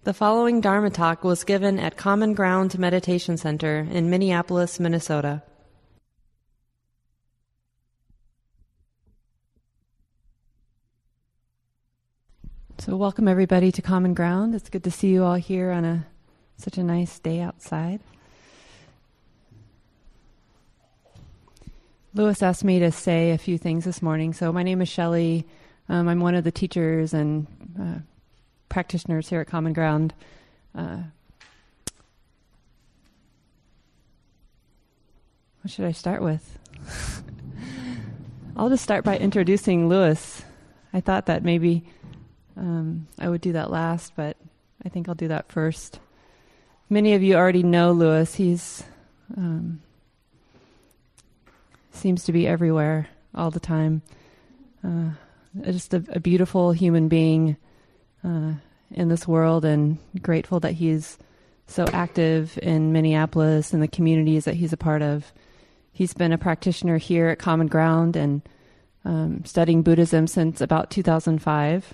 The following Dharma talk was given at Common Ground Meditation Center in Minneapolis, Minnesota. So welcome everybody to Common Ground. It's good to see you all here on such a nice day outside. Louis asked me to say a few things this morning. So my name is Shelley. I'm one of the teachers and practitioners here at Common Ground. What should I start with? I'll just start by introducing Louis. I thought that maybe I would do that last, but I think I'll do that first. Many of you already know Louis. He's seems to be everywhere all the time. Just a beautiful human being in this world, and grateful that he's so active in Minneapolis and the communities that he's a part of. He's been a practitioner here at Common Ground and studying Buddhism since about 2005.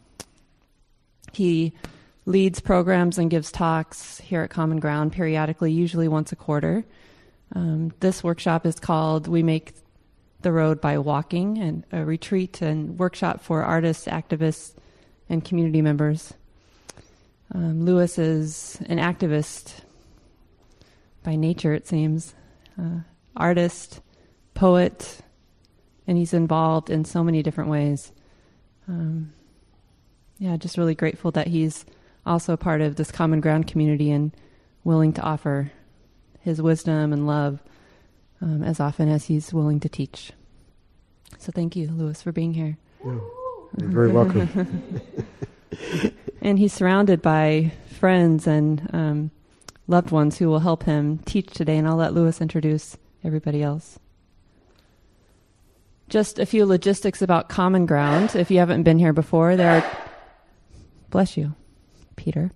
He leads programs and gives talks here at Common Ground periodically, usually once a quarter. This workshop is called We Make the Road by Walking, and a retreat and workshop for artists, activists, and community members. Louis is an activist by nature, it seems. Artist, poet, and he's involved in so many different ways. Just really grateful that he's also part of this Common Ground community and willing to offer his wisdom and love as often as he's willing to teach. So thank you, Louis, for being here. Yeah, you're very welcome. And he's surrounded by friends and loved ones who will help him teach today, and I'll let Louis introduce everybody else. Just a few logistics about Common Ground. If you haven't been here before, there are... Bless you, Peter.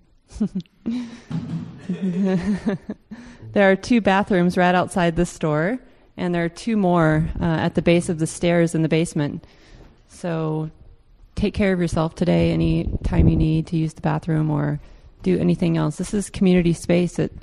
There are 2 bathrooms right outside this door, and there are 2 more at the base of the stairs in the basement. So take care of yourself today any time you need to use the bathroom or do anything else. This is community space. It's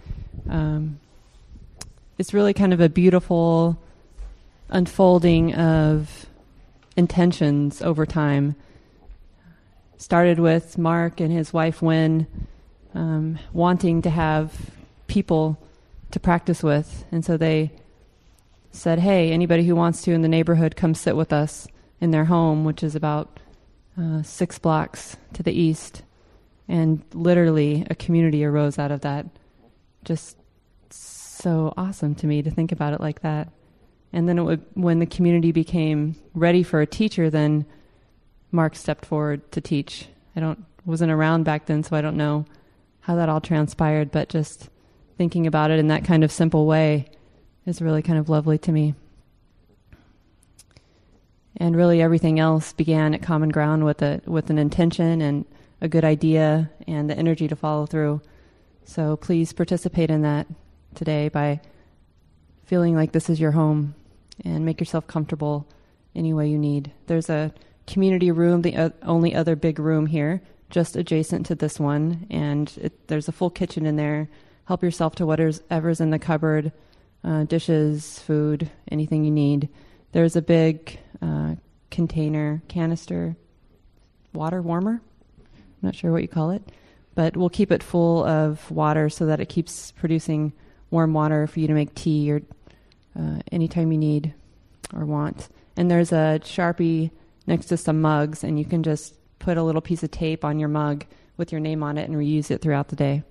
really kind of a beautiful unfolding of intentions over time. Started with Mark and his wife Wynn wanting to have people to practice with. And so they said, hey, anybody who wants to in the neighborhood, come sit with us in their home, which is about 6 blocks to the east. And literally a community arose out of that. Just so awesome to me to think about it like that. And then when the community became ready for a teacher, then Mark stepped forward to teach. Wasn't around back then, so I don't know how that all transpired, but just thinking about it in that kind of simple way is really kind of lovely to me. And really everything else began at Common Ground with an intention and a good idea and the energy to follow through. So please participate in that today by feeling like this is your home and make yourself comfortable any way you need. There's a community room, the only other big room here, just adjacent to this one, and there's a full kitchen in there. Help yourself to whatever's in the cupboard, dishes, food, anything you need. There's a big canister, water warmer. I'm not sure what you call it, but we'll keep it full of water so that it keeps producing warm water for you to make tea or anytime you need or want. And there's a Sharpie next to some mugs, and you can just put a little piece of tape on your mug with your name on it and reuse it throughout the day.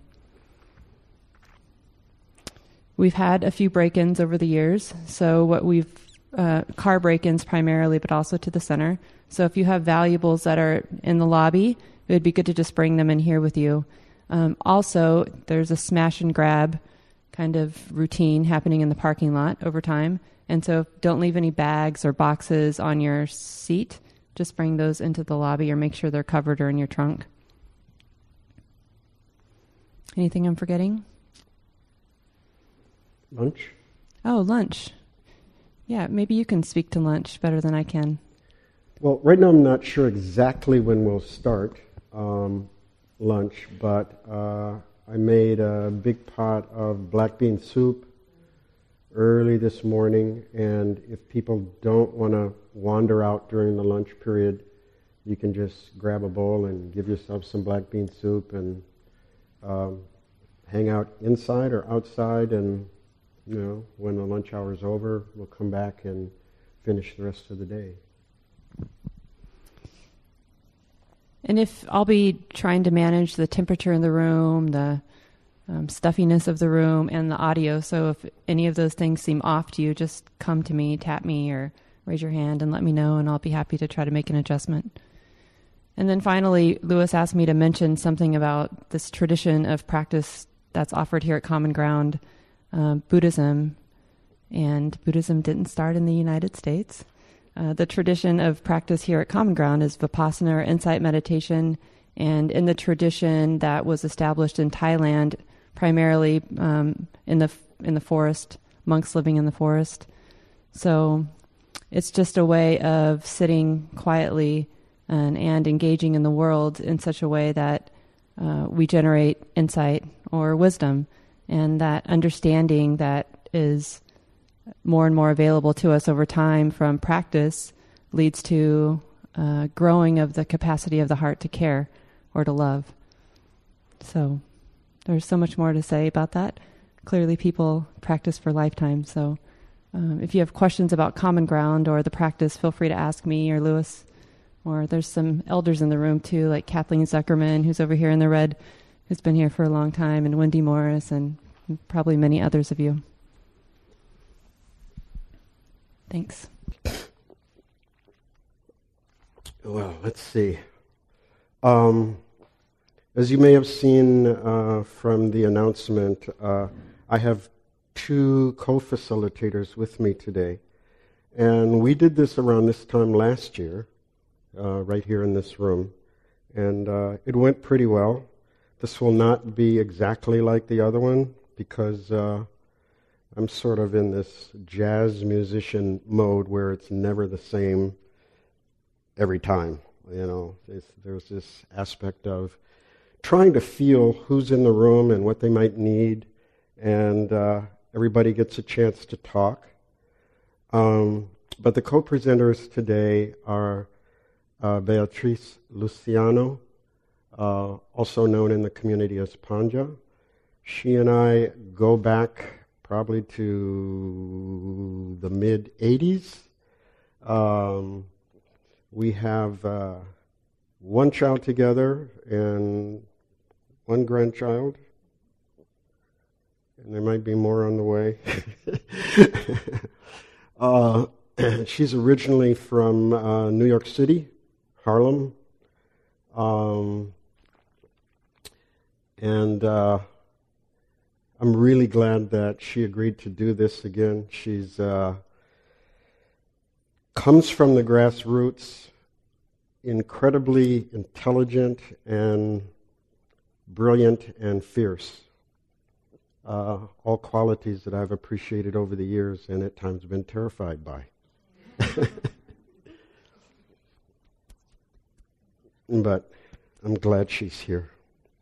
We've had a few break-ins over the years, so car break-ins primarily, but also to the center. So if you have valuables that are in the lobby, it would be good to just bring them in here with you. Also, there's a smash and grab kind of routine happening in the parking lot over time. And so don't leave any bags or boxes on your seat. Just bring those into the lobby or make sure they're covered or in your trunk. Anything I'm forgetting? Lunch? Oh, lunch. Yeah, maybe you can speak to lunch better than I can. Well, right now I'm not sure exactly when we'll start. lunch, but I made a big pot of black bean soup early this morning, and if people don't want to wander out during the lunch period, you can just grab a bowl and give yourself some black bean soup and hang out inside or outside, and when the lunch hour is over, we'll come back and finish the rest of the day. And if I'll be trying to manage the temperature in the room, the stuffiness of the room, and the audio, so if any of those things seem off to you, just come to me, tap me, or raise your hand and let me know, and I'll be happy to try to make an adjustment. And then finally, Lewis asked me to mention something about this tradition of practice that's offered here at Common Ground, Buddhism. And Buddhism didn't start in the United States. The tradition of practice here at Common Ground is Vipassana, or insight meditation, and in the tradition that was established in Thailand, primarily in the forest, monks living in the forest. So it's just a way of sitting quietly and engaging in the world in such a way that we generate insight or wisdom, and that understanding that is more and more available to us over time from practice leads to growing of the capacity of the heart to care or to love. So there's so much more to say about that. Clearly people practice for lifetimes. So if you have questions about Common Ground or the practice, feel free to ask me or Lewis. Or there's some elders in the room too, like Kathleen Zuckerman, who's over here in the red, who's been here for a long time, and Wendy Morris, and probably many others of you. Thanks. Well, let's see. As you may have seen from the announcement, I have two co-facilitators with me today. And we did this around this time last year, right here in this room. And it went pretty well. This will not be exactly like the other one because I'm sort of in this jazz musician mode where it's never the same every time. There's this aspect of trying to feel who's in the room and what they might need, and everybody gets a chance to talk. But the co-presenters today are Beatrice Luciano, also known in the community as Panja. She and I go back probably to the mid-'80s. We have one child together and one grandchild. And there might be more on the way. She's originally from New York City, Harlem. And I'm really glad that she agreed to do this again. She's comes from the grassroots, incredibly intelligent and brilliant and fierce. All qualities that I've appreciated over the years and at times been terrified by. But I'm glad she's here.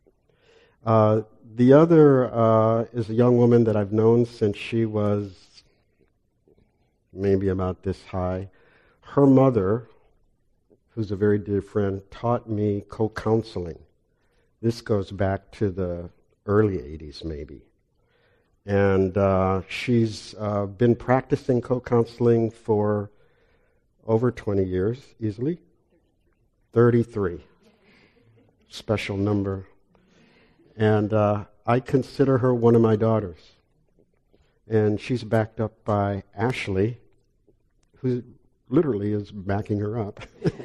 The other is a young woman that I've known since she was maybe about this high. Her mother, who's a very dear friend, taught me co-counseling. This goes back to the early 80s maybe. And she's been practicing co-counseling for over 20 years, easily. 33. Special number. And I consider her one of my daughters. And she's backed up by Ashley, who literally is backing her up,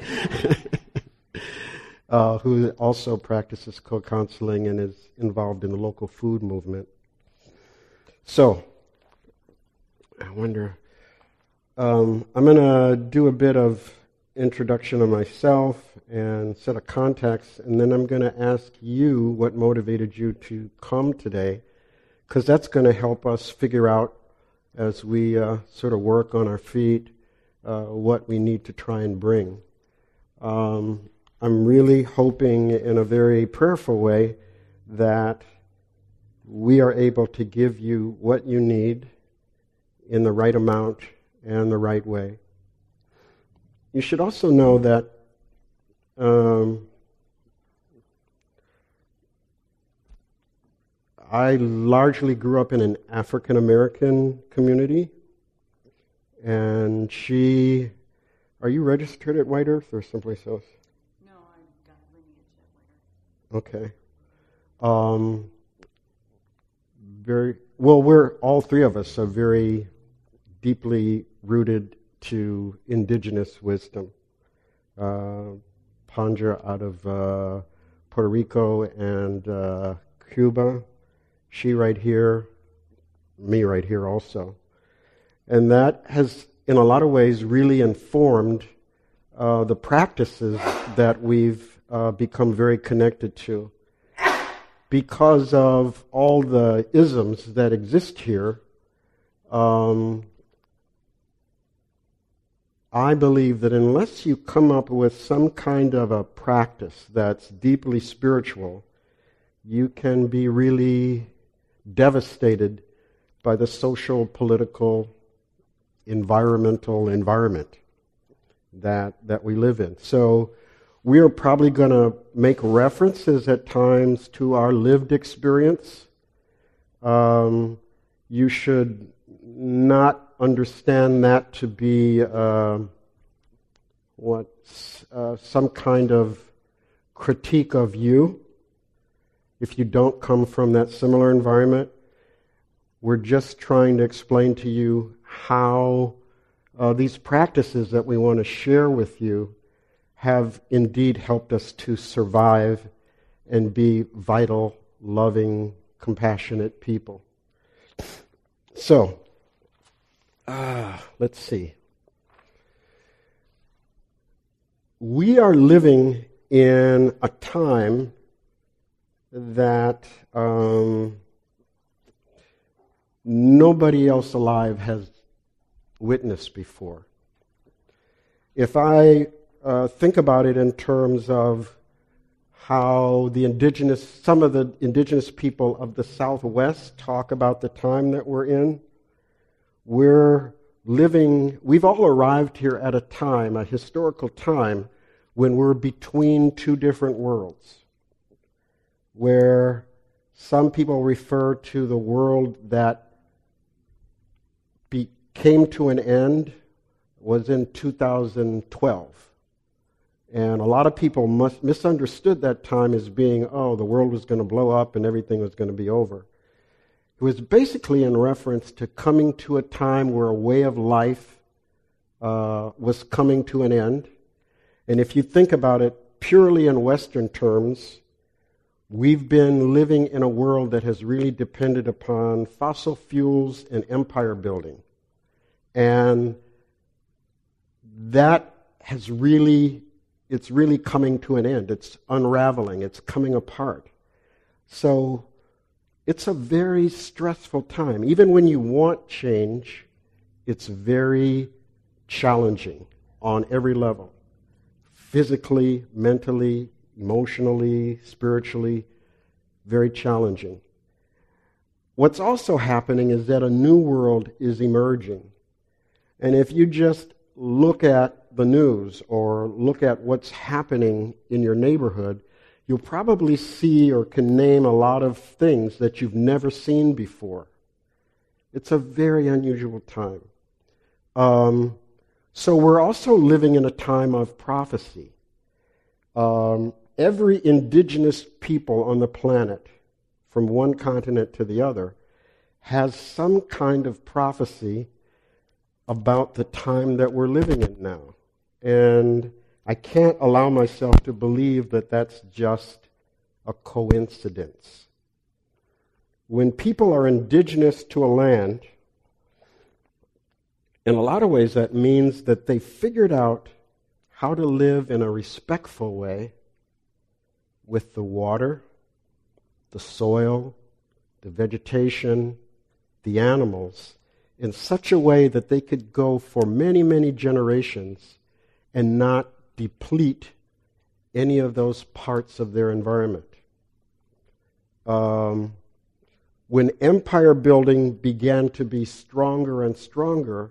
who also practices co-counseling and is involved in the local food movement. So, I wonder, I'm going to do a bit of introduction of myself and set of context, and then I'm going to ask you what motivated you to come today, because that's going to help us figure out, as we sort of work on our feet, what we need to try and bring. I'm really hoping in a very prayerful way that we are able to give you what you need in the right amount and the right way. You should also know that I largely grew up in an African American community, and are you registered at White Earth or someplace else? No, I've got lineage at White Earth. Okay. We're all three of us are very deeply rooted to indigenous wisdom. Pandra out of Puerto Rico and Cuba. She right here, me right here also. And that has, in a lot of ways, really informed the practices that we've become very connected to. Because of all the isms that exist here, I believe that unless you come up with some kind of a practice that's deeply spiritual, you can be really devastated by the social, political, environmental environment that we live in. So we are probably going to make references at times to our lived experience. You should not understand that to be some kind of critique of you. If you don't come from that similar environment, we're just trying to explain to you how these practices that we want to share with you have indeed helped us to survive and be vital, loving, compassionate people. So, let's see. We are living in a time that nobody else alive has witnessed before. If I think about it in terms of how some of the indigenous people of the Southwest talk about the time that we're in, we've all arrived here at a historical time, when we're between two different worlds, where some people refer to the world that came to an end was in 2012. And a lot of people misunderstood that time as being, the world was going to blow up and everything was going to be over. It was basically in reference to coming to a time where a way of life was coming to an end. And if you think about it purely in Western terms, we've been living in a world that has really depended upon fossil fuels and empire building. And that it's really coming to an end. It's unraveling. It's coming apart. So it's a very stressful time. Even when you want change, it's very challenging on every level. Physically, mentally, emotionally, spiritually, very challenging. What's also happening is that a new world is emerging. And if you just look at the news or look at what's happening in your neighborhood, you'll probably see or can name a lot of things that you've never seen before. It's a very unusual time. So we're also living in a time of prophecy. Every indigenous people on the planet, from one continent to the other, has some kind of prophecy about the time that we're living in now. And I can't allow myself to believe that that's just a coincidence. When people are indigenous to a land, in a lot of ways that means that they figured out how to live in a respectful way with the water, the soil, the vegetation, the animals, in such a way that they could go for many, many generations and not deplete any of those parts of their environment. When empire building began to be stronger and stronger,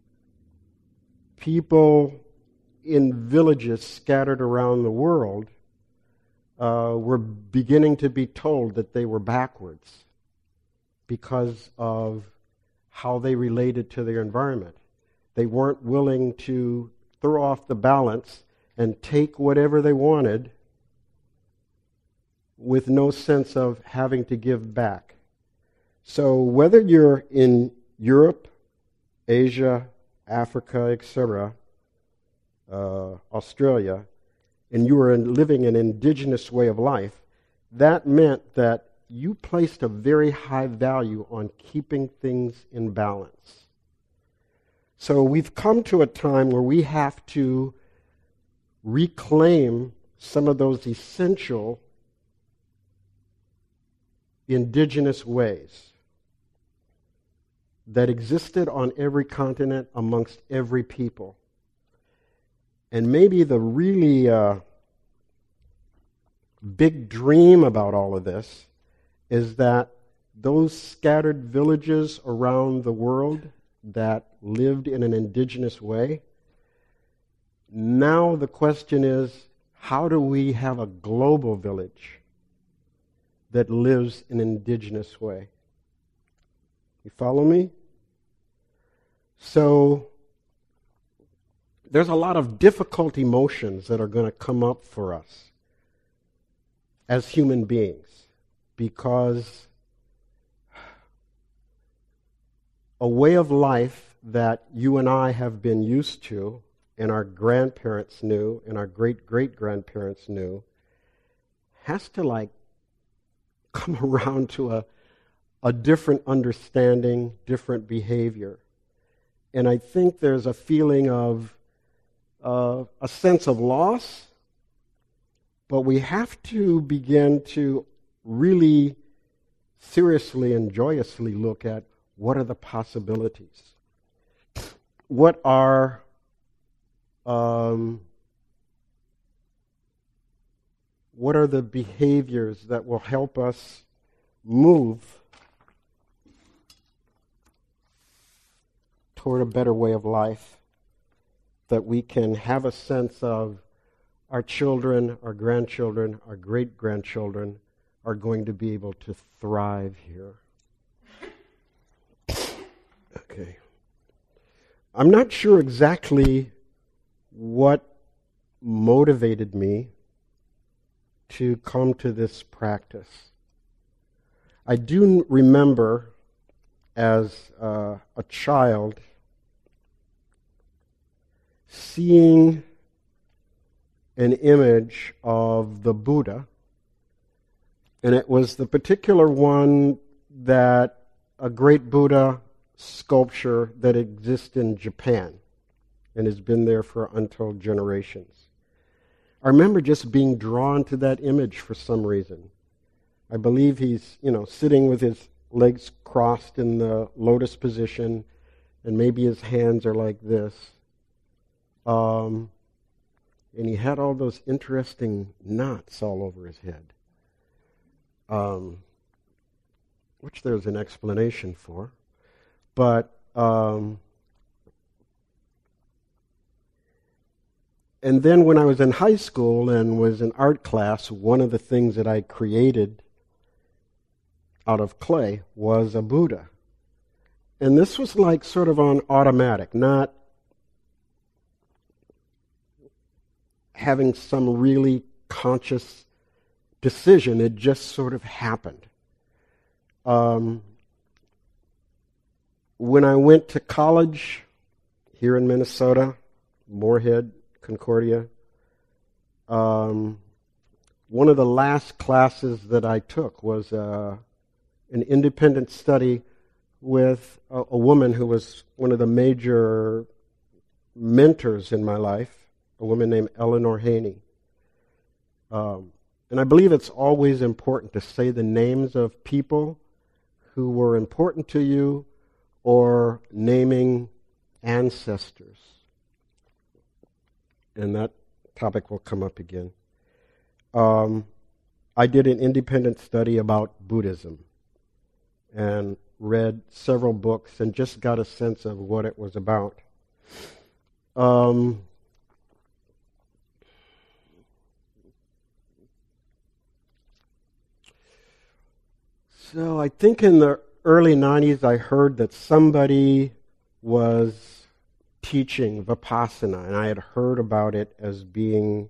people in villages scattered around the world were beginning to be told that they were backwards because of how they related to their environment. They weren't willing to throw off the balance and take whatever they wanted with no sense of having to give back. So whether you're in Europe, Asia, Africa, etc., Australia, and you were living an indigenous way of life, that meant that you placed a very high value on keeping things in balance. So we've come to a time where we have to reclaim some of those essential indigenous ways that existed on every continent amongst every people. And maybe the really big dream about all of this is that those scattered villages around the world that lived in an indigenous way, now the question is, how do we have a global village that lives in an indigenous way? You follow me? So there's a lot of difficult emotions that are going to come up for us as human beings, because a way of life that you and I have been used to, and our grandparents knew, and our great-great-grandparents knew, has to come around to a different understanding, different behavior. And I think there's a feeling of a sense of loss, but we have to begin to really seriously and joyously look at what are the possibilities. What are the behaviors that will help us move toward a better way of life, that we can have a sense of our children, our grandchildren, our great-grandchildren are going to be able to thrive here. Okay. I'm not sure exactly what motivated me to come to this practice. I do remember as a child seeing an image of the Buddha, and it was the particular one that a great Buddha sculpture that exists in Japan and has been there for untold generations. I remember just being drawn to that image for some reason. I believe he's, sitting with his legs crossed in the lotus position, and maybe his hands are like this. And he had all those interesting knots all over his head, which there's an explanation for. But and then when I was in high school and was in art class, one of the things that I created out of clay was a Buddha. And this was sort of on automatic, not having some really conscious decision. It just sort of happened. When I went to college here in Minnesota, Moorhead, Concordia, one of the last classes that I took was an independent study with a woman who was one of the major mentors in my life, a woman named Eleanor Haney. And I believe it's always important to say the names of people who were important to you, or naming ancestors. And that topic will come up again. I did an independent study about Buddhism and read several books and just got a sense of what it was about. So I think in the early 90s I heard that somebody was teaching Vipassana, and I had heard about it as being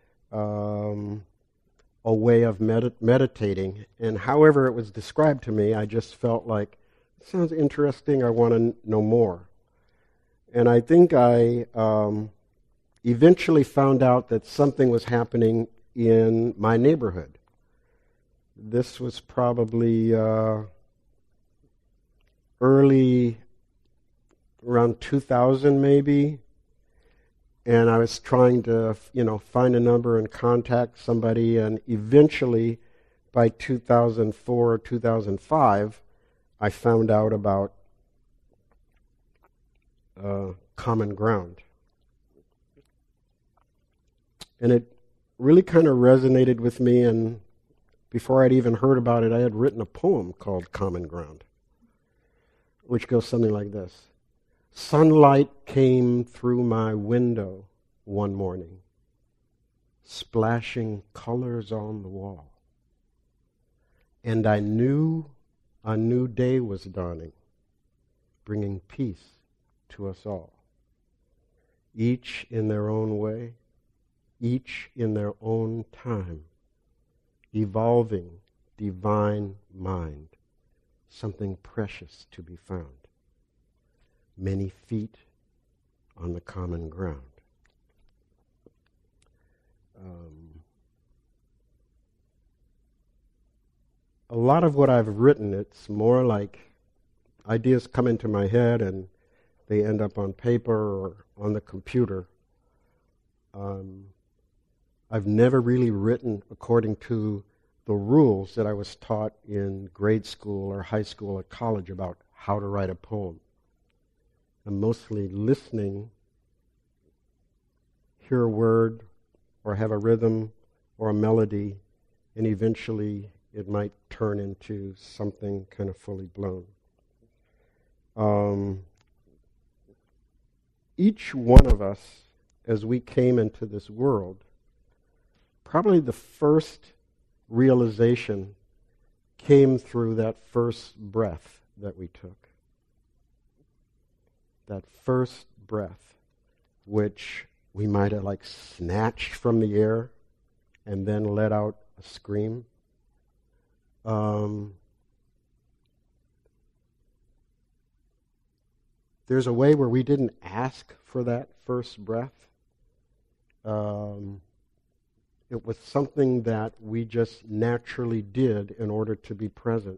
a way of meditating. And however it was described to me, I just felt like, it sounds interesting, I want to know more. And I think I eventually found out that something was happening in my neighborhood. This was probably early, around 2000 maybe, and I was trying to, find a number and contact somebody, and eventually, by 2004 or 2005, I found out about Common Ground. And it really kind of resonated with me, and before I'd even heard about it, I had written a poem called Common Ground, which goes something like this. Sunlight came through my window one morning, splashing colors on the wall. And I knew a new day was dawning, bringing peace to us all. Each in their own way, each in their own time, evolving divine mind, something precious to be found. Many feet on the common ground. A lot of what I've written, it's more like ideas come into my head and they end up on paper or on the computer. I've never really written according to the rules that I was taught in grade school or high school or college about how to write a poem. I'm mostly listening, hear a word, or have a rhythm or a melody, and eventually it might turn into something kind of fully blown. Each one of us, as we came into this world, probably the first realization came through that first breath that we took. That first breath, which we might have like snatched from the air and then let out a scream. There's a way where we didn't ask for that first breath. It was something that we just naturally did in order to be present.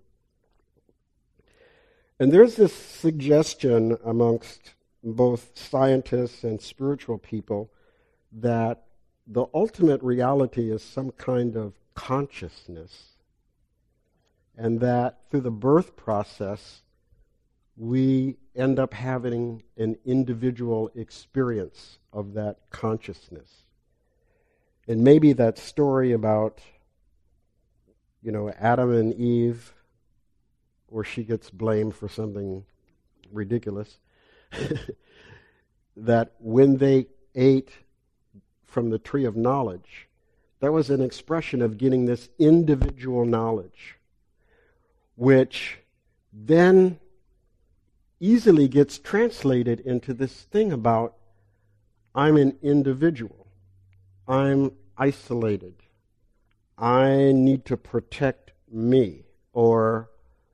And there's this suggestion amongst both scientists and spiritual people that the ultimate reality is some kind of consciousness, and that through the birth process, we end up having an individual experience of that consciousness. And maybe that story about, Adam and Eve, where she gets blamed for something ridiculous, that when they ate from the tree of knowledge, that was an expression of getting this individual knowledge, which then easily gets translated into this thing about I'm an individual, I'm isolated, I need to protect me, or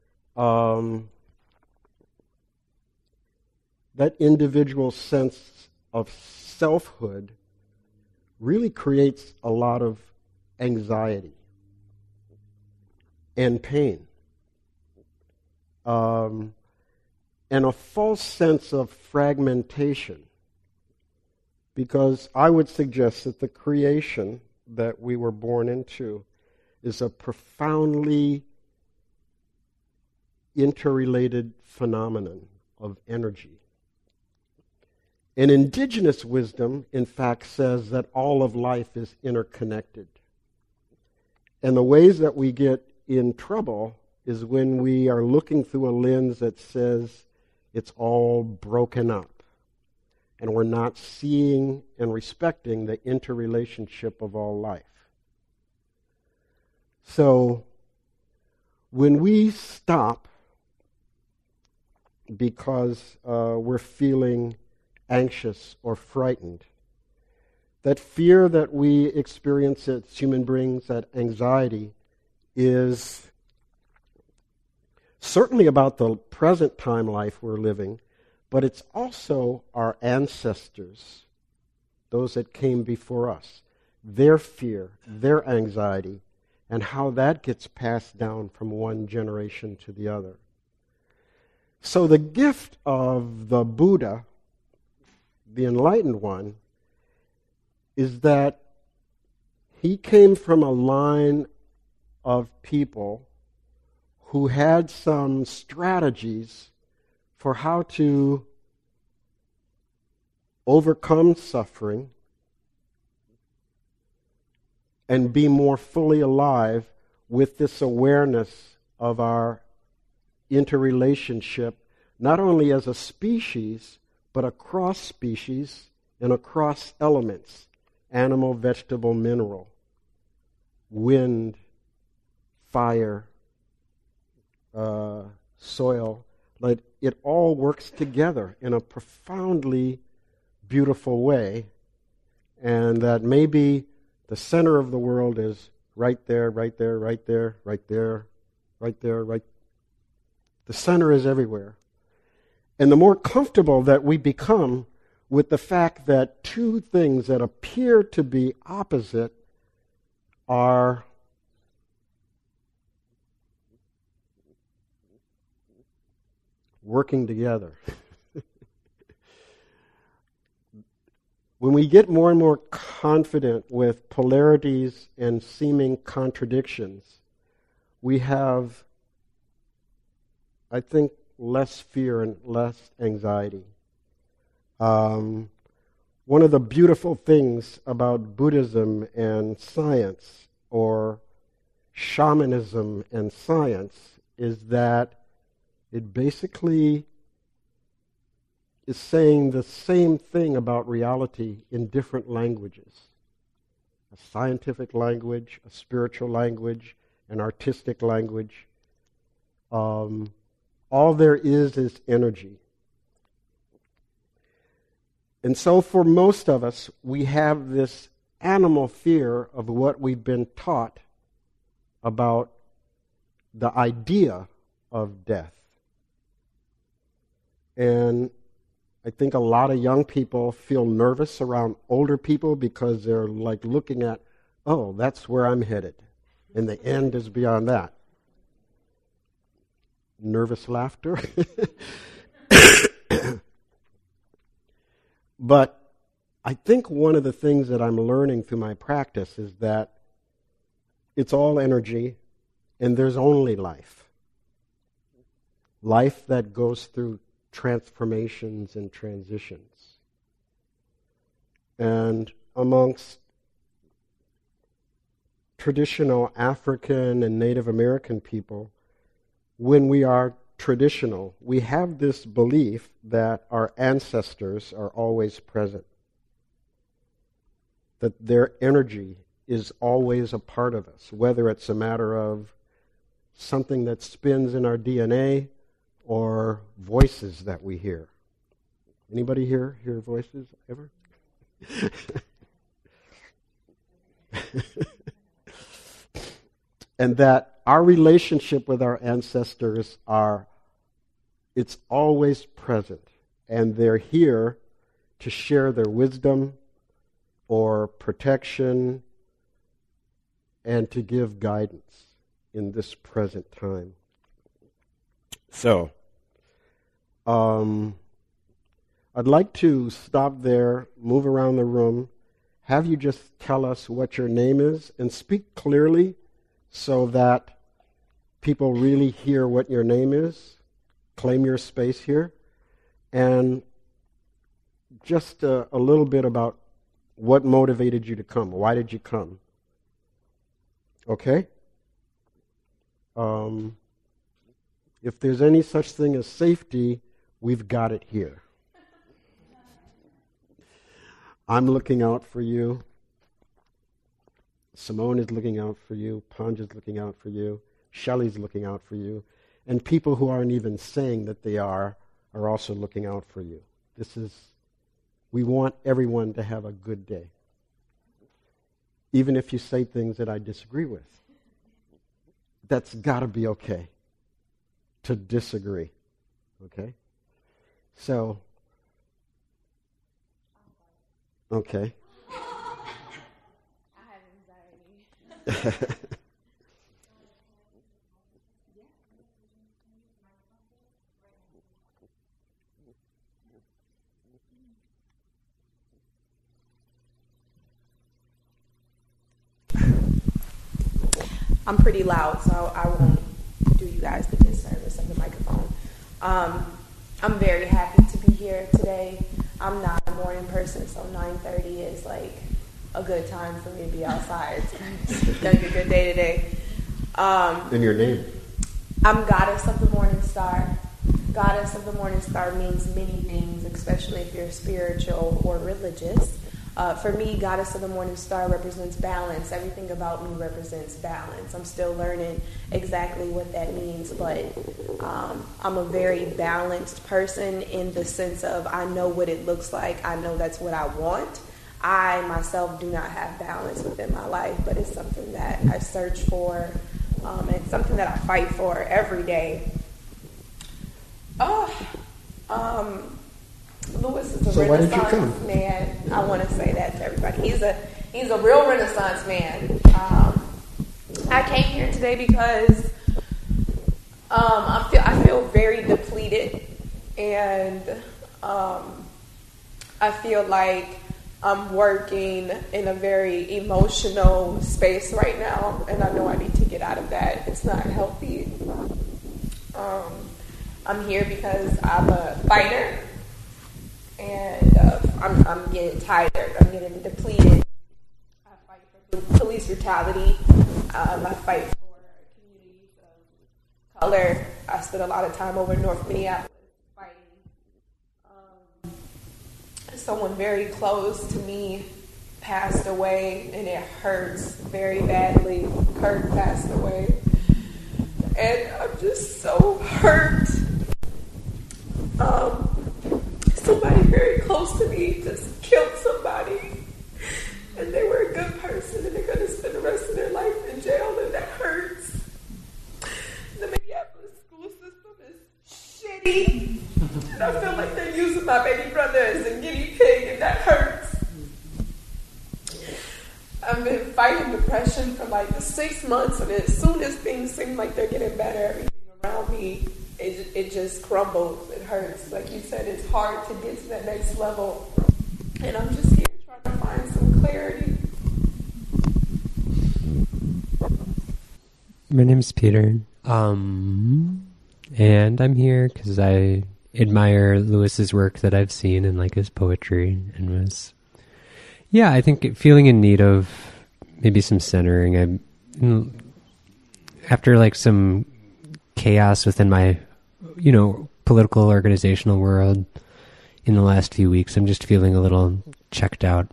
that individual sense of selfhood really creates a lot of anxiety and pain. And a false sense of fragmentation. Because I would suggest that the creation that we were born into is a profoundly interrelated phenomenon of energy. And indigenous wisdom, in fact, says that all of life is interconnected. And the ways that we get in trouble is when we are looking through a lens that says it's all broken up. And we're not seeing and respecting the interrelationship of all life. So, when we stop because we're feeling anxious or frightened, that fear that we experience as human beings, that anxiety, is certainly about the present time life we're living, but it's also our ancestors, those that came before us, their fear, their anxiety, and how that gets passed down from one generation to the other. So the gift of the Buddha, the enlightened one, is that he came from a line of people who had some strategies for how to overcome suffering and be more fully alive with this awareness of our interrelationship, not only as a species, but across species and across elements, animal, vegetable, mineral, wind, fire, soil. Like it all works together in a profoundly beautiful way, and that maybe the center of the world is right there, right there, right there, right there, right there, right. The center is everywhere. And the more comfortable that we become with the fact that two things that appear to be opposite are working together. When we get more and more confident with polarities and seeming contradictions, we have, I think, less fear and less anxiety. One of the beautiful things about Buddhism and science, or shamanism and science, is that it basically is saying the same thing about reality in different languages. A scientific language, a spiritual language, an artistic language. All there is energy. And so for most of us, we have this animal fear of what we've been taught about the idea of death. And I think a lot of young people feel nervous around older people because they're like looking at, oh, that's where I'm headed. And the end is beyond that. Nervous laughter. But I think one of the things that I'm learning through my practice is that it's all energy and there's only life. Life that goes through transformations and transitions. And amongst traditional African and Native American people, when we are traditional, we have this belief that our ancestors are always present, that their energy is always a part of us, whether it's a matter of something that spins in our DNA or voices that we hear. Anybody here hear voices ever? And that our relationship with our ancestors it's always present, and they're here to share their wisdom or protection and to give guidance in this present time. So, I'd like to stop there, move around the room, have you just tell us what your name is, and speak clearly so that people really hear what your name is. Claim your space here. And just a little bit about what motivated you to come. Why did you come? Okay? If there's any such thing as safety, we've got it here. I'm looking out for you. Simone is looking out for you. Panja's looking out for you. Shelley's looking out for you. And people who aren't even saying that they are also looking out for you. We want everyone to have a good day. Even if you say things that I disagree with. That's got to be okay to disagree. Okay? So, okay. I have anxiety. I'm pretty loud, so I won't do you guys the disservice of the microphone. I'm very happy to be here today. I'm not a morning person, so 9:30 is like a good time for me to be outside. It's gonna be a good day today. And your name? I'm Goddess of the Morning Star. Goddess of the Morning Star means many things, especially if you're spiritual or religious. For me, Goddess of the Morning Star represents balance. Everything about me represents balance. I'm still learning exactly what that means, but I'm a very balanced person in the sense of I know what it looks like. I know that's what I want. I myself do not have balance within my life, but it's something that I search for and something that I fight for every day. Lewis is a Renaissance man. I want to say that to everybody. He's a real Renaissance man. I came here today because I feel very depleted, and I feel like I'm working in a very emotional space right now, and I know I need to get out of that. It's not healthy. I'm here because I'm a fighter. And I'm getting tired. I'm getting depleted. I fight for police brutality. I fight for communities of color. I spent a lot of time over in North Minneapolis fighting. Someone very close to me passed away, and it hurts very badly. Kurt passed away. And I'm just so hurt. Somebody very close to me just killed somebody, and they were a good person, and they're going to spend the rest of their life in jail, and that hurts. The Minneapolis school system is shitty, and I feel like they're using my baby brother as a guinea pig, and that hurts. I've been fighting depression for like 6 months, and as soon as things seem like they're getting better, everything around me it just crumbles. It hurts. Like you said, it's hard to get to that next level. And I'm just here trying to find some clarity. My name's Peter. And I'm here because I admire Lewis's work that I've seen and like his poetry, and I think feeling in need of maybe some centering. After like some chaos within my political organizational world in the last few weeks, I'm just feeling a little checked out,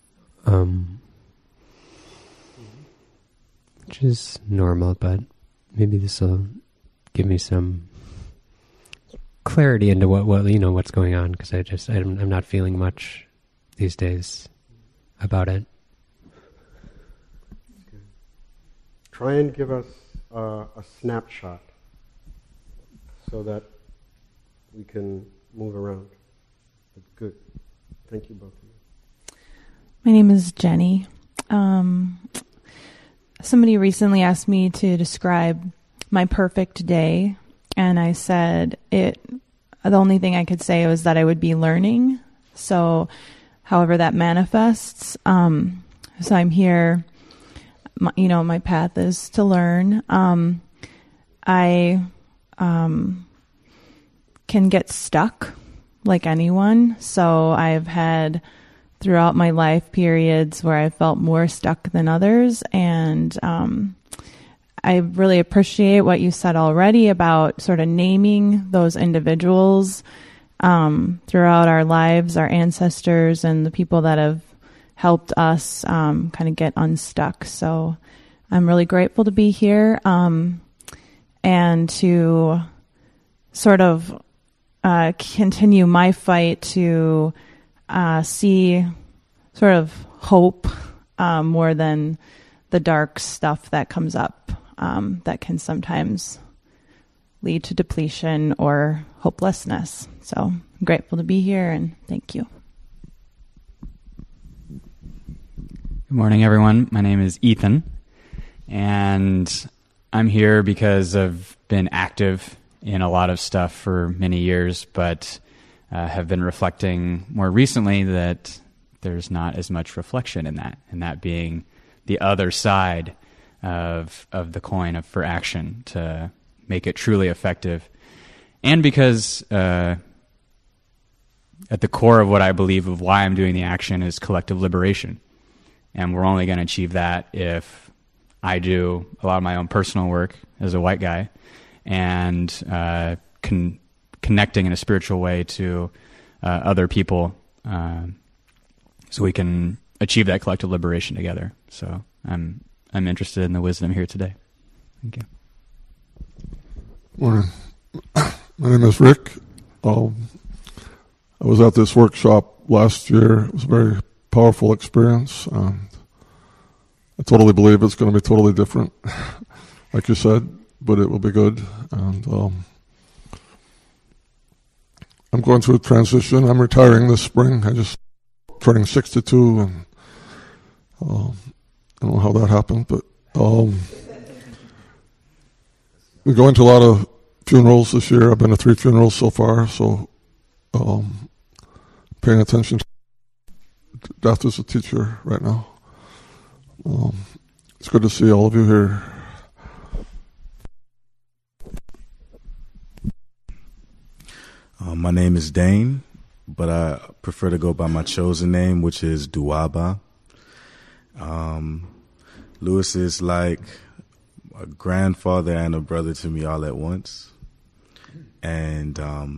which is normal, but maybe this will give me some clarity into what's going on, because I'm not feeling much these days about it. Try and give us a snapshot so that we can move around. That's good. Thank you, both of you. My name is Jenny. Somebody recently asked me to describe my perfect day, and I said the only thing I could say was that I would be learning. So however that manifests. So I'm here, my path is to learn. I can get stuck like anyone. So I've had throughout my life periods where I felt more stuck than others. And I really appreciate what you said already about sort of naming those individuals throughout our lives, our ancestors, and the people that have helped us kind of get unstuck. So I'm really grateful to be here and to sort of continue my fight to see sort of hope more than the dark stuff that comes up that can sometimes lead to depletion or hopelessness. So I'm grateful to be here, and thank you. Good morning, everyone. My name is Ethan, and I'm here because I've been active in a lot of stuff for many years, but have been reflecting more recently that there's not as much reflection in that, and that being the other side of the coin for action to make it truly effective. And because at the core of what I believe of why I'm doing the action is collective liberation. And we're only going to achieve that if I do a lot of my own personal work as a white guy and connecting in a spiritual way to other people so we can achieve that collective liberation together. So I'm interested in the wisdom here today. Thank you. Morning. My name is Rick. I was at this workshop last year. It was a very powerful experience. I totally believe it's going to be totally different, like you said, but it will be good. And I'm going through a transition. I'm retiring this spring. I just turning 62, and I don't know how that happened, but we go into a lot of funerals this year. I've been to 3 funerals so far, so paying attention to death as a teacher right now. It's good to see all of you here. My name is Dane, but I prefer to go by my chosen name, which is Duaba. Lewis is like a grandfather and a brother to me all at once. And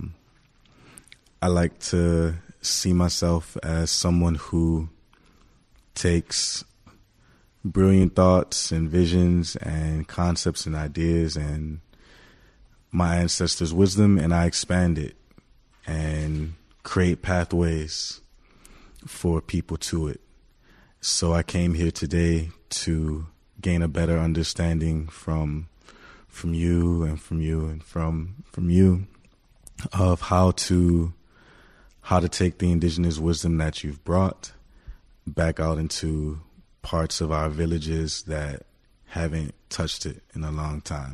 I like to see myself as someone who takes brilliant thoughts and visions and concepts and ideas and my ancestors' wisdom, and I expand it and create pathways for people to it. So I came here today to gain a better understanding from you and from you and from you of how to take the indigenous wisdom that you've brought back out into parts of our villages that haven't touched it in a long time.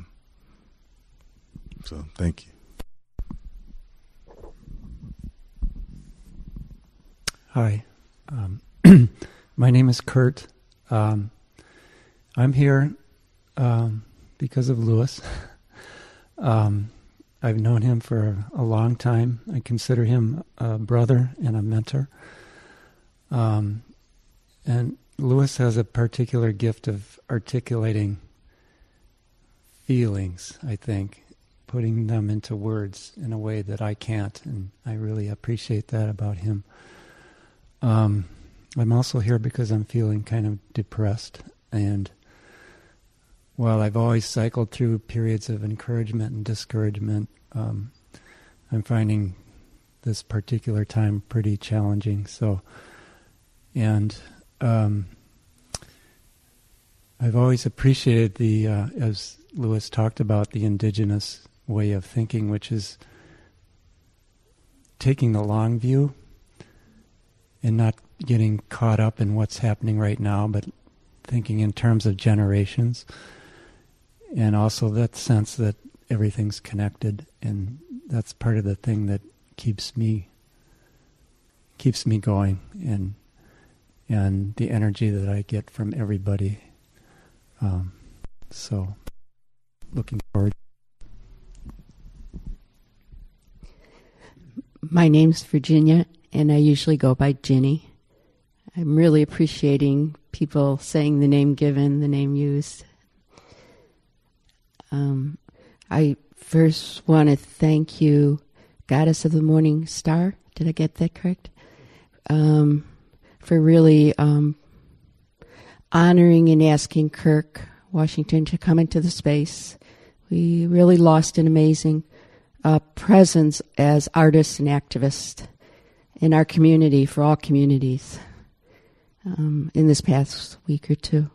So thank you. Hi, my name is Kurt. I'm here because of Lewis. I've known him for a long time. I consider him a brother and a mentor. And Lewis has a particular gift of articulating feelings, I think, putting them into words in a way that I can't, and I really appreciate that about him. I'm also here because I'm feeling kind of depressed, and while I've always cycled through periods of encouragement and discouragement, I'm finding this particular time pretty challenging. So, and I've always appreciated the, as Lewis talked about, the indigenous way of thinking, which is taking the long view and not getting caught up in what's happening right now, but thinking in terms of generations. And also that sense that everything's connected, and that's part of the thing that keeps me going, and the energy that I get from everybody. So looking forward. My name's Virginia, and I usually go by Ginny. I'm really appreciating people saying the name given, the name used. I first want to thank you, Goddess of the Morning Star. Did I get that correct? For really honoring and asking Kirk Washington to come into the space. We really lost an amazing presence as artists and activists in our community, for all communities, in this past week or two.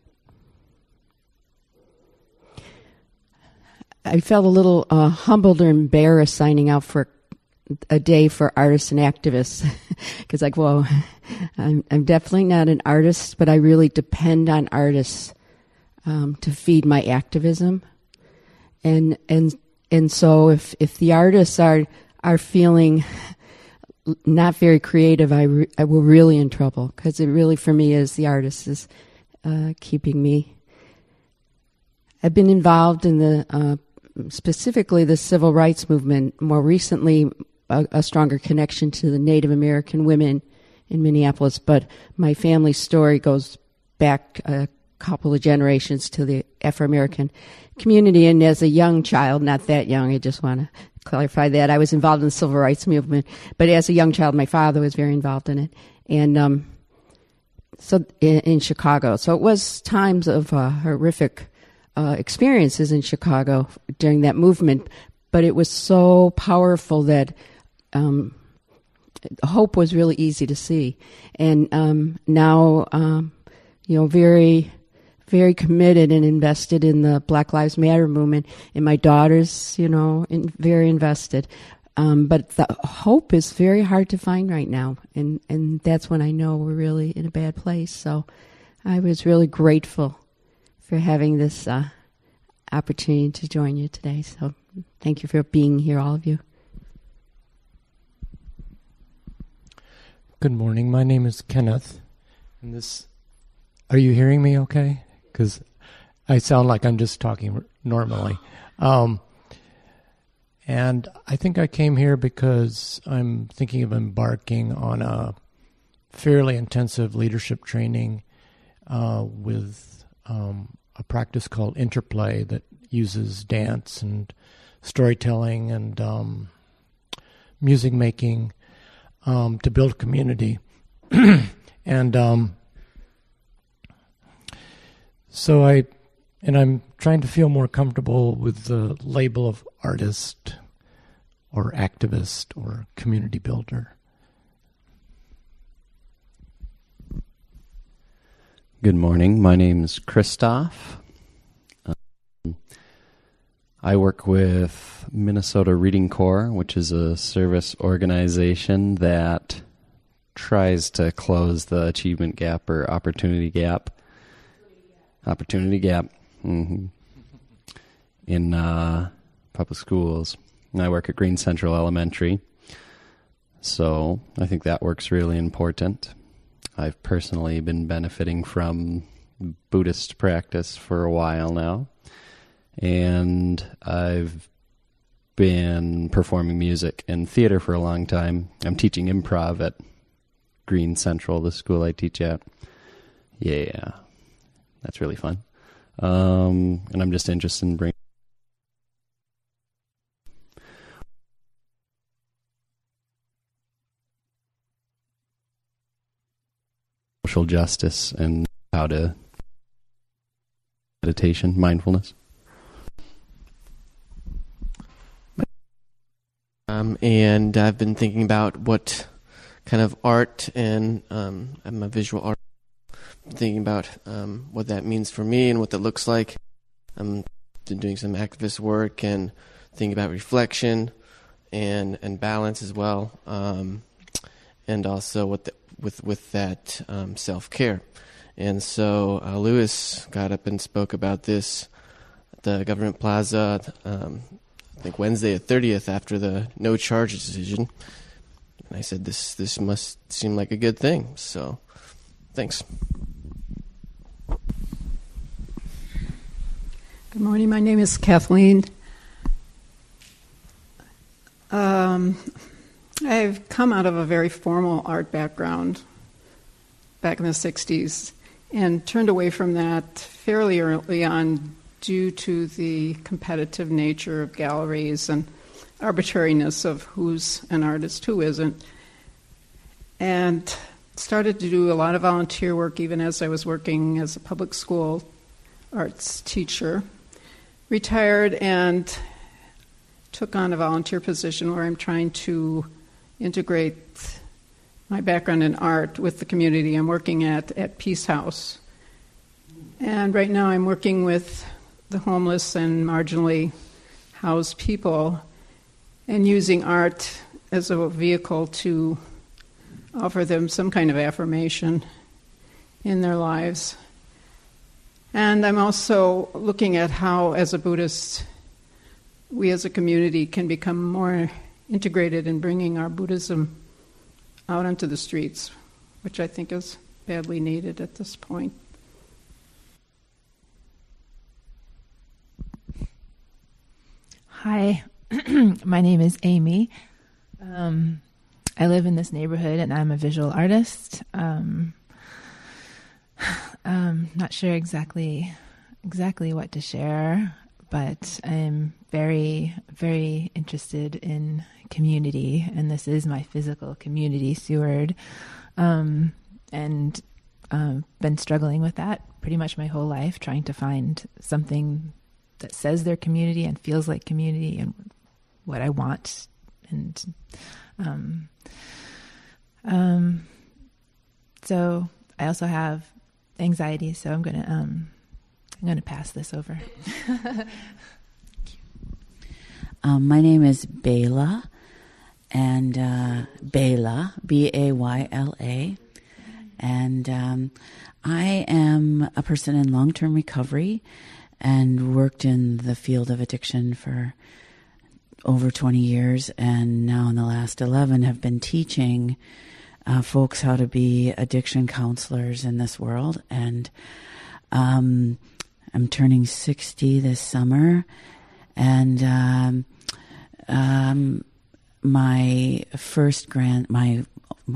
I felt a little humbled or embarrassed signing out for a day for artists and activists, because like, whoa, I'm definitely not an artist, but I really depend on artists to feed my activism, and so if the artists are feeling not very creative, I will really in trouble, because it really for me is the artist is keeping me. I've been involved in the specifically the civil rights movement. More recently, a stronger connection to the Native American women in Minneapolis, but my family story goes back a couple of generations to the Afro-American community. And as a young child, not that young, I just want to clarify that, I was involved in the civil rights movement, but as a young child, my father was very involved in it. And so in Chicago. So it was times of horrific experiences in Chicago during that movement, but it was so powerful that hope was really easy to see. And now, very, very committed and invested in the Black Lives Matter movement, and my daughters, very invested. But the hope is very hard to find right now, and that's when I know we're really in a bad place. So I was really grateful for having this opportunity to join you today. So thank you for being here, all of you. Good morning. My name is Kenneth. And are you hearing me okay? Because I sound like I'm just talking normally. And I think I came here because I'm thinking of embarking on a fairly intensive leadership training with a practice called Interplay that uses dance and storytelling and music making to build community. And so I'm trying to feel more comfortable with the label of artist or activist or community builder. Good morning. My name is Christoph. I work with Minnesota Reading Corps, which is a service organization that tries to close the achievement gap or opportunity gap. Mm-hmm. In public schools. And I work at Green Central Elementary. So I think that work's really important. I've personally been benefiting from Buddhist practice for a while now. And I've been performing music and theater for a long time. I'm teaching improv at Green Central, the school I teach at. Yeah, that's really fun. And I'm just interested in bringing social justice and how to meditation, mindfulness. And I've been thinking about what kind of art, and I'm a visual artist, thinking about what that means for me and what that looks like. I'm been doing some activist work and thinking about reflection and balance as well, and also with that self-care. And so Lewis got up and spoke about this at the Government Plaza, I think Wednesday the 30th, after the no charges decision. And I said, this must seem like a good thing. So, thanks. Good morning. My name is Kathleen. I've come out of a very formal art background back in the 60s and turned away from that fairly early on due to the competitive nature of galleries and arbitrariness of who's an artist, who isn't. And started to do a lot of volunteer work even as I was working as a public school arts teacher. Retired and took on a volunteer position where I'm trying to integrate my background in art with the community I'm working at Peace House. And right now I'm working with the homeless and marginally housed people and using art as a vehicle to offer them some kind of affirmation in their lives. And I'm also looking at how, as a Buddhist, we as a community can become more integrated in bringing our Buddhism out onto the streets, which I think is badly needed at this point. Hi, my name is Amy. I live in this neighborhood and I'm a visual artist. Not sure exactly what to share, but I'm very, very interested in community, and this is my physical community, Seward, and been struggling with that pretty much my whole life, trying to find something that says they're community and feels like community and what I want. And so I also have anxiety, so I'm gonna pass this over. My name is Bayla, and Bayla, Bayla, and I am a person in long-term recovery and worked in the field of addiction for over 20 years, and now in the last 11 have been teaching folks how to be addiction counselors in this world. And I'm turning 60 this summer, and my first grandson,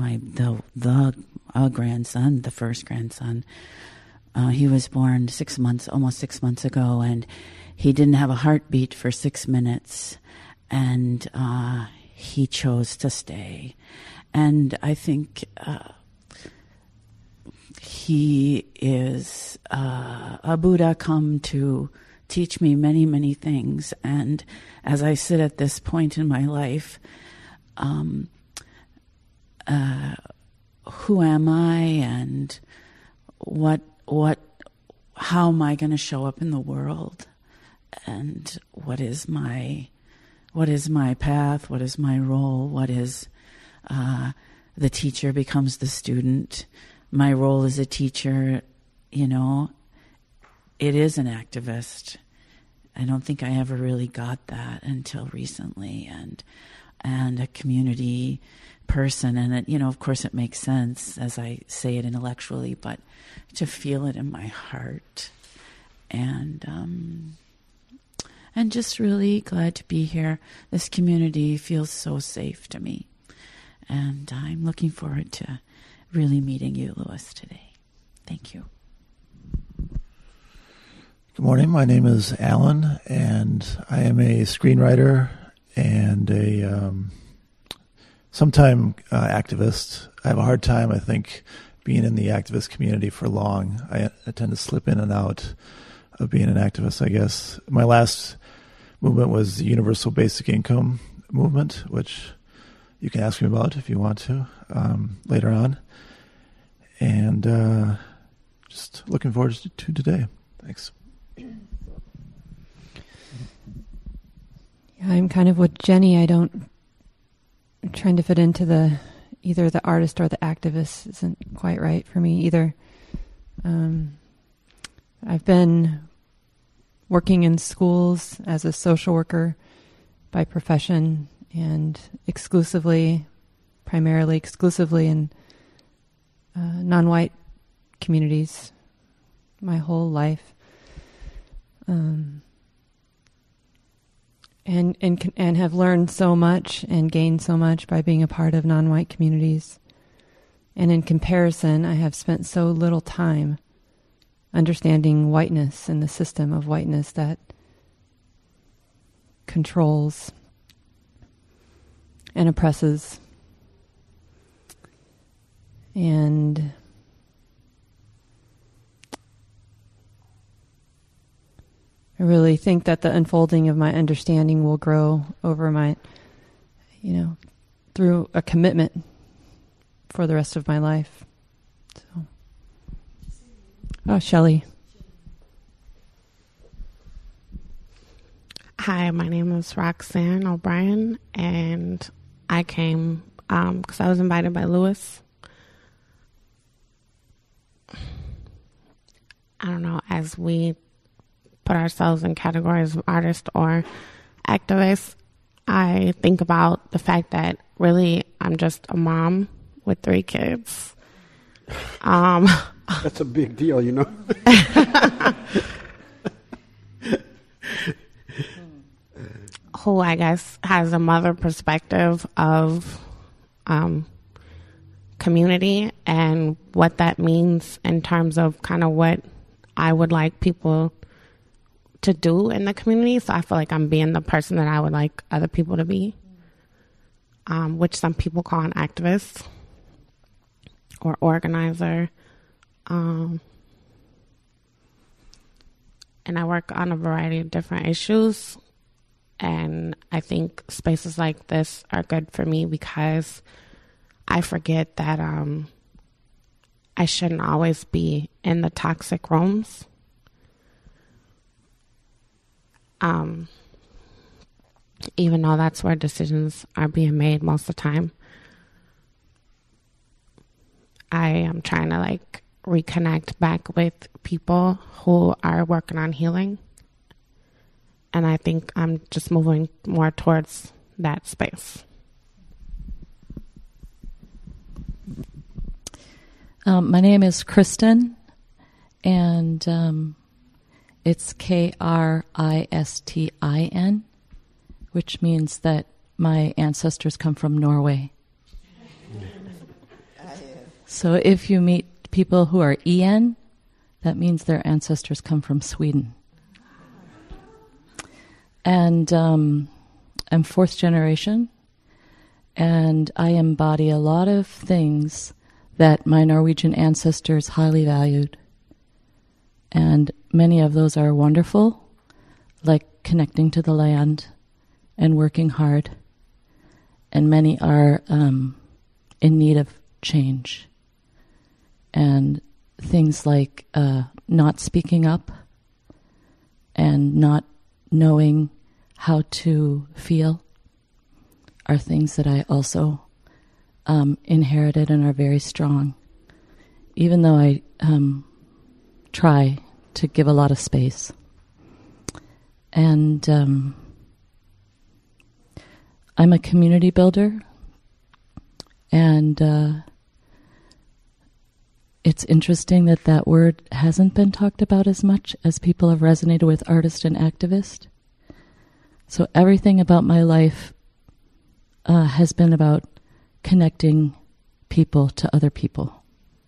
the first grandson, he was born almost 6 months ago, and he didn't have a heartbeat for 6 minutes, and he chose to stay. And I think he is a Buddha come to teach me many, many things. And as I sit at this point in my life, who am I, and how am I going to show up in the world, and what is my path, what is my role, what is the teacher becomes the student. My role as a teacher, it is an activist. I don't think I ever really got that until recently, and a community person. And it, of course it makes sense as I say it intellectually, but to feel it in my heart. And just really glad to be here. This community feels so safe to me. And I'm looking forward to really meeting you, Louis, today. Thank you. Good morning. My name is Alan, and I am a screenwriter and a sometime activist. I have a hard time, I think, being in the activist community for long. I tend to slip in and out of being an activist, I guess. My last movement was the Universal Basic Income movement, which you can ask me about if you want to later on. And just looking forward to today. Thanks. Yeah, I'm kind of with Jenny. I'm trying to fit into either the artist or the activist isn't quite right for me either. I've been working in schools as a social worker by profession and primarily exclusively in non-white communities my whole life. And have learned so much and gained so much by being a part of non-white communities. And in comparison, I have spent so little time understanding whiteness and the system of whiteness that controls and oppresses. And I really think that the unfolding of my understanding will grow over my, through a commitment for the rest of my life. So, Shelley. Hi, my name is Roxanne O'Brien, and I came because I was invited by Lewis. I don't know, as we put ourselves in categories of artist or activist, I think about the fact that really I'm just a mom with 3 kids. That's a big deal, Who I guess has a mother perspective of community and what that means in terms of kind of what I would like people to do in the community. So I feel like I'm being the person that I would like other people to be, which some people call an activist or organizer. And I work on a variety of different issues. And I think spaces like this are good for me because I forget that I shouldn't always be in the toxic rooms. Even though that's where decisions are being made most of the time. I am trying to reconnect back with people who are working on healing. And I think I'm just moving more towards that space. My name is Kristen, and it's Kristin, which means that my ancestors come from Norway. So if you meet people who are En, that means their ancestors come from Sweden. And I'm 4th generation, and I embody a lot of things that my Norwegian ancestors highly valued. And many of those are wonderful, like connecting to the land and working hard. And many are in need of change. And things like not speaking up and not knowing how to feel are things that I also inherited and are very strong, even though I try to give a lot of space. And I'm a community builder, and it's interesting that that word hasn't been talked about as much as people have resonated with artist and activist. So everything about my life has been about connecting people to other people.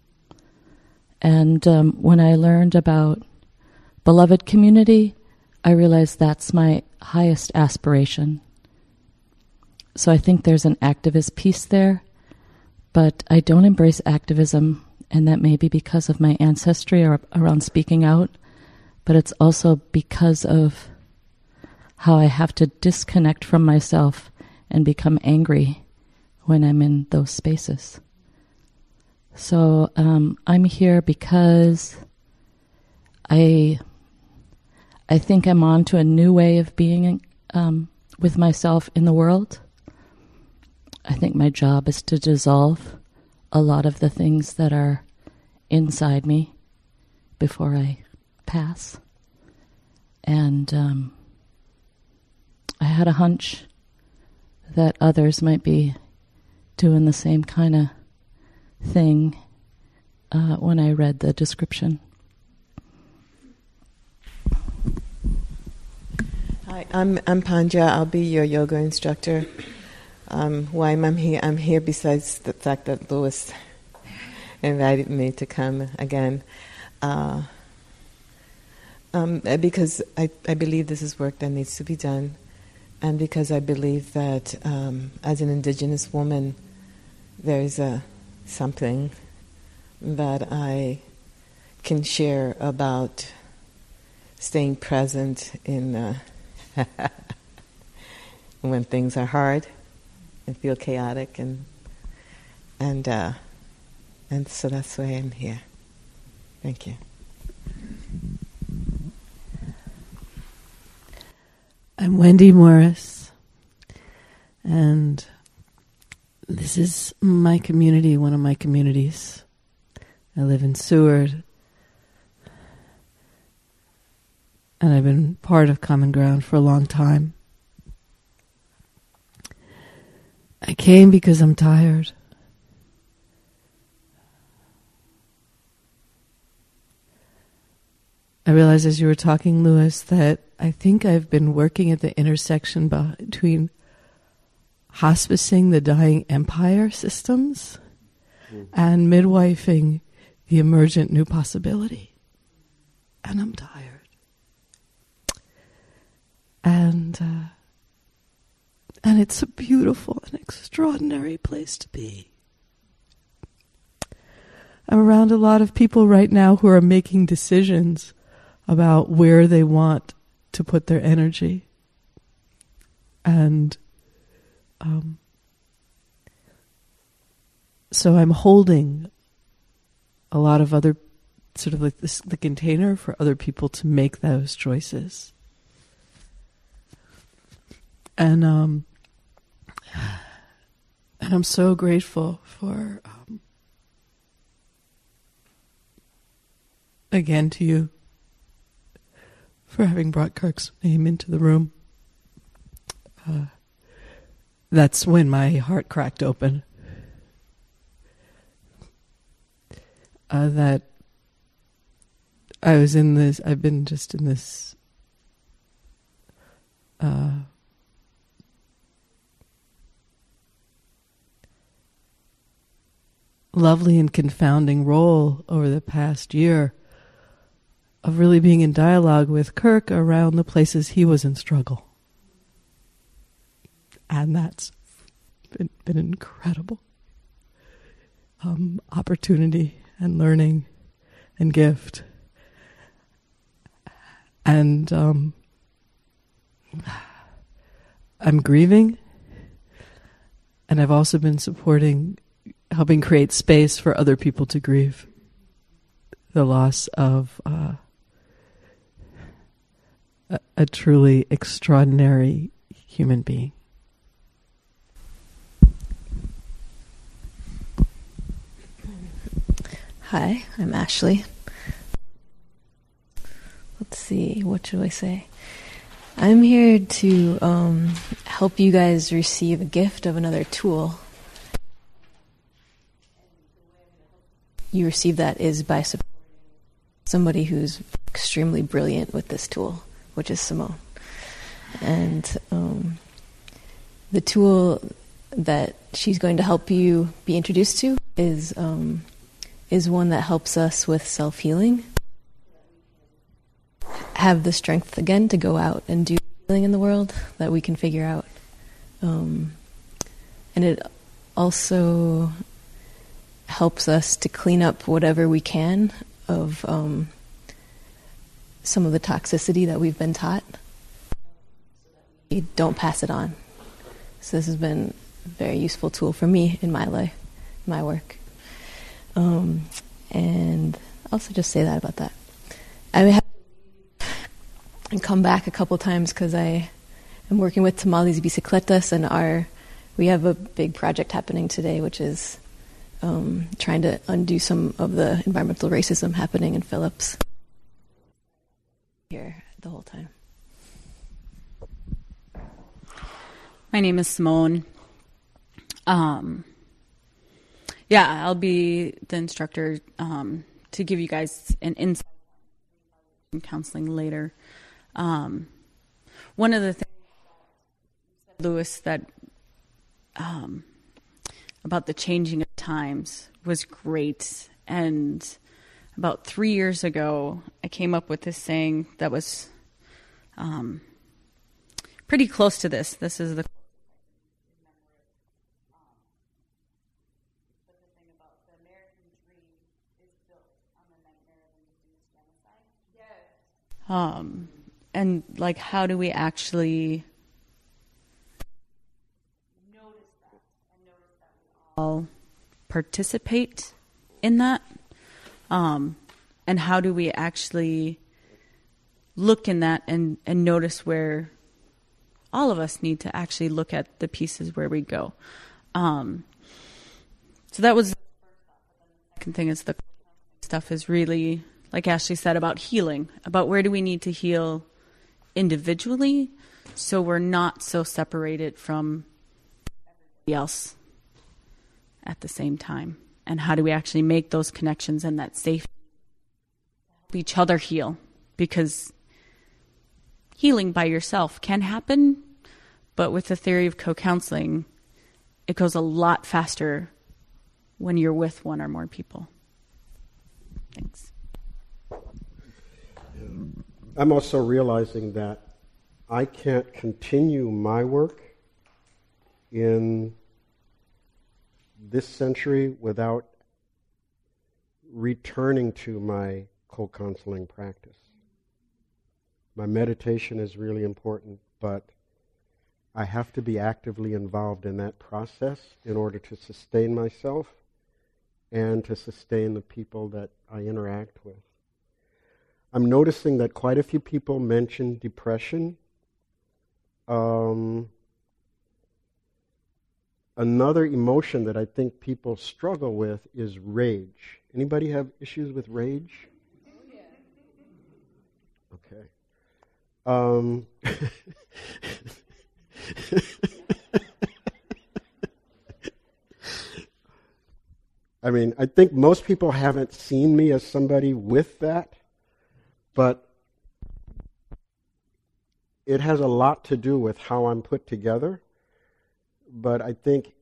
And when I learned about beloved community, I realized that's my highest aspiration. So I think there's an activist piece there, but I don't embrace activism, and that may be because of my ancestry or around speaking out, but it's also because of how I have to disconnect from myself and become angry when I'm in those spaces. So I'm here because I think I'm on to a new way of being with myself in the world. I think my job is to dissolve a lot of the things that are inside me before I pass. And I had a hunch that others might be doing the same kind of thing when I read the description. Hi, I'm Panja. I'll be your yoga instructor. Why I'm here? I'm here besides the fact that Lewis invited me to come again. Because I believe this is work that needs to be done, and because I believe that as an Indigenous woman, there is something that I can share about staying present in when things are hard and feel chaotic, and so that's why I'm here. Thank you. I'm Wendy Morris, and this is my community, one of my communities. I live in Seward, and I've been part of Common Ground for a long time. I came because I'm tired. I realized as you were talking, Louis, that I think I've been working at the intersection between hospicing the dying empire systems and midwifing the emergent new possibility. And I'm tired. And it's a beautiful and extraordinary place to be. I'm around a lot of people right now who are making decisions about where they want to put their energy. And so I'm holding a lot of other, sort of like this, the container for other people to make those choices. And I'm so grateful for, again, to you, for having brought Kirk's name into the room. That's when my heart cracked open. That I was in this, I've been just in this lovely and confounding role over the past year of really being in dialogue with Kirk around the places he was in struggle. And that's been incredible opportunity and learning and gift. And I'm grieving, and I've also been helping create space for other people to grieve the loss of a truly extraordinary human being. Hi, I'm Ashley. Let's see, what should I say? I'm here to help you guys receive a gift of another tool. You receive that is by supporting somebody who's extremely brilliant with this tool, which is Simone. And the tool that she's going to help you be introduced to is one that helps us with self-healing. Have the strength again to go out and do healing in the world that we can figure out. And it also helps us to clean up whatever we can of some of the toxicity that we've been taught. We don't pass it on. So this has been a very useful tool for me in my life, my work. And also just say that about that. I have and come back a couple times because I am working with Tamales y Bicicletas, and we have a big project happening today, which is trying to undo some of the environmental racism happening in Phillips. Here the whole time. My name is Simone. I'll be the instructor to give you guys an insight in counseling later. One of the things, Louis, that about the changing of times was great, and about 3 years ago, I came up with this saying that was pretty close to this. This is the and like, how do we actually notice that and notice that we all participate in that? And how do we actually look in that and notice where all of us need to actually look at the pieces where we go? So that was the second thing, is the stuff is really, like Ashley said, about healing, about where do we need to heal individually so we're not so separated from everybody else at the same time. And how do we actually make those connections and that safety, help each other heal? Because healing by yourself can happen, but with the theory of co-counseling, it goes a lot faster when you're with one or more people. Thanks. I'm also realizing that I can't continue my work in this century without returning to my co-counseling practice. My meditation is really important, but I have to be actively involved in that process in order to sustain myself and to sustain the people that I interact with. I'm noticing that quite a few people mention depression. Another emotion that I think people struggle with is rage. Anybody have issues with rage? Okay. I mean, I think most people haven't seen me as somebody with that, but it has a lot to do with how I'm put together. But I think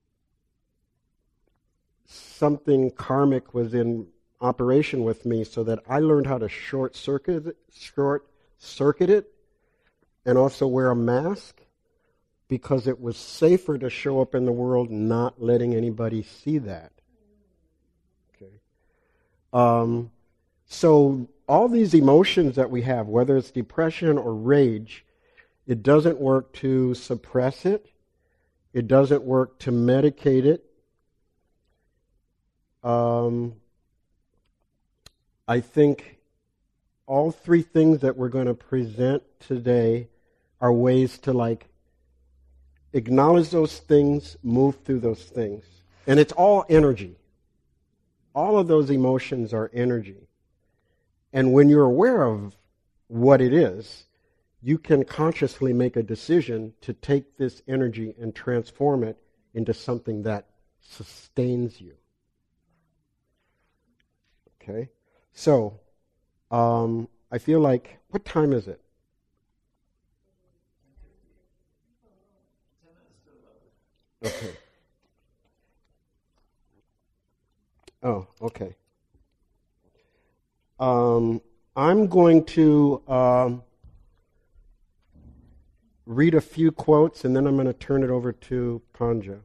something karmic was in operation with me so that I learned how to short circuit it and also wear a mask, because it was safer to show up in the world not letting anybody see that. Okay. So all these emotions that we have, whether it's depression or rage, it doesn't work to suppress it. It doesn't work to medicate it. I think all three things that we're going to present today are ways to acknowledge those things, move through those things. And it's all energy. All of those emotions are energy. And when you're aware of what it is, you can consciously make a decision to take this energy and transform it into something that sustains you. Okay? So, I feel like, what time is it? Okay. Oh, okay. I'm going to read a few quotes, and then I'm going to turn it over to Panja.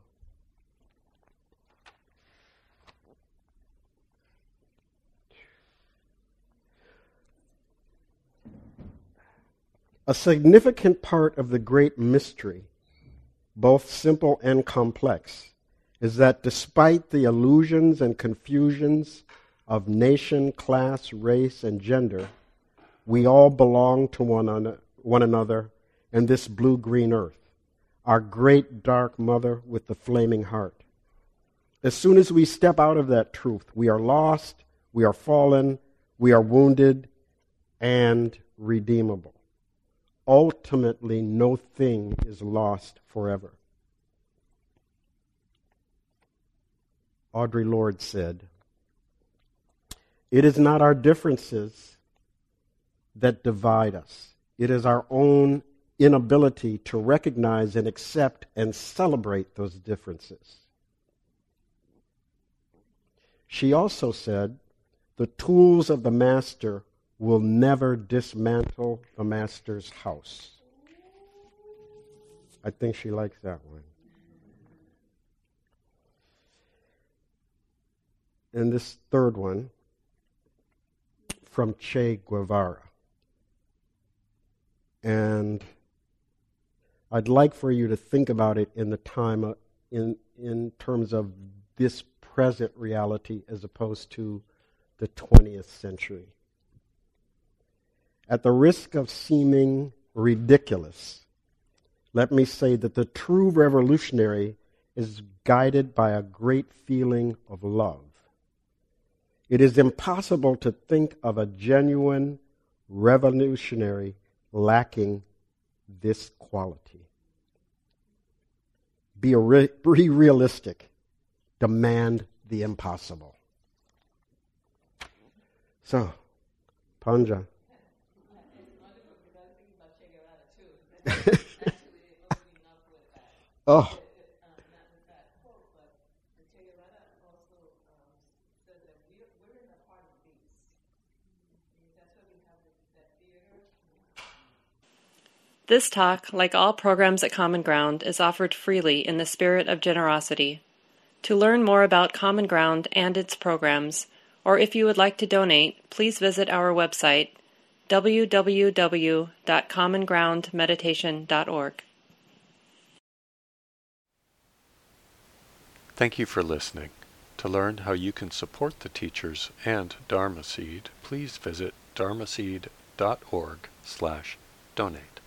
A significant part of the great mystery, both simple and complex, is that despite the illusions and confusions of nation, class, race, and gender, we all belong to one another in this blue-green earth, our great dark mother with the flaming heart. As soon as we step out of that truth, we are lost, we are fallen, we are wounded, and redeemable. Ultimately, no thing is lost forever. Audre Lorde said, "It is not our differences that divide us. It is our own inability to recognize and accept and celebrate those differences." She also said, The tools of the master will never dismantle the master's house. I think she likes that one. And this third one from Che Guevara. And I'd like for you to think about it in the time in terms of this present reality as opposed to the 20th century. At the risk of seeming ridiculous, let me say that the true revolutionary is guided by a great feeling of love. It is impossible to think of a genuine revolutionary lacking this quality. Be realistic. Demand the impossible. So, Panja. Oh. This talk, like all programs at Common Ground, is offered freely in the spirit of generosity. To learn more about Common Ground and its programs, or if you would like to donate, please visit our website, www.commongroundmeditation.org. Thank you for listening. To learn how you can support the teachers and Dharma Seed, please visit dharmaseed.org/donate.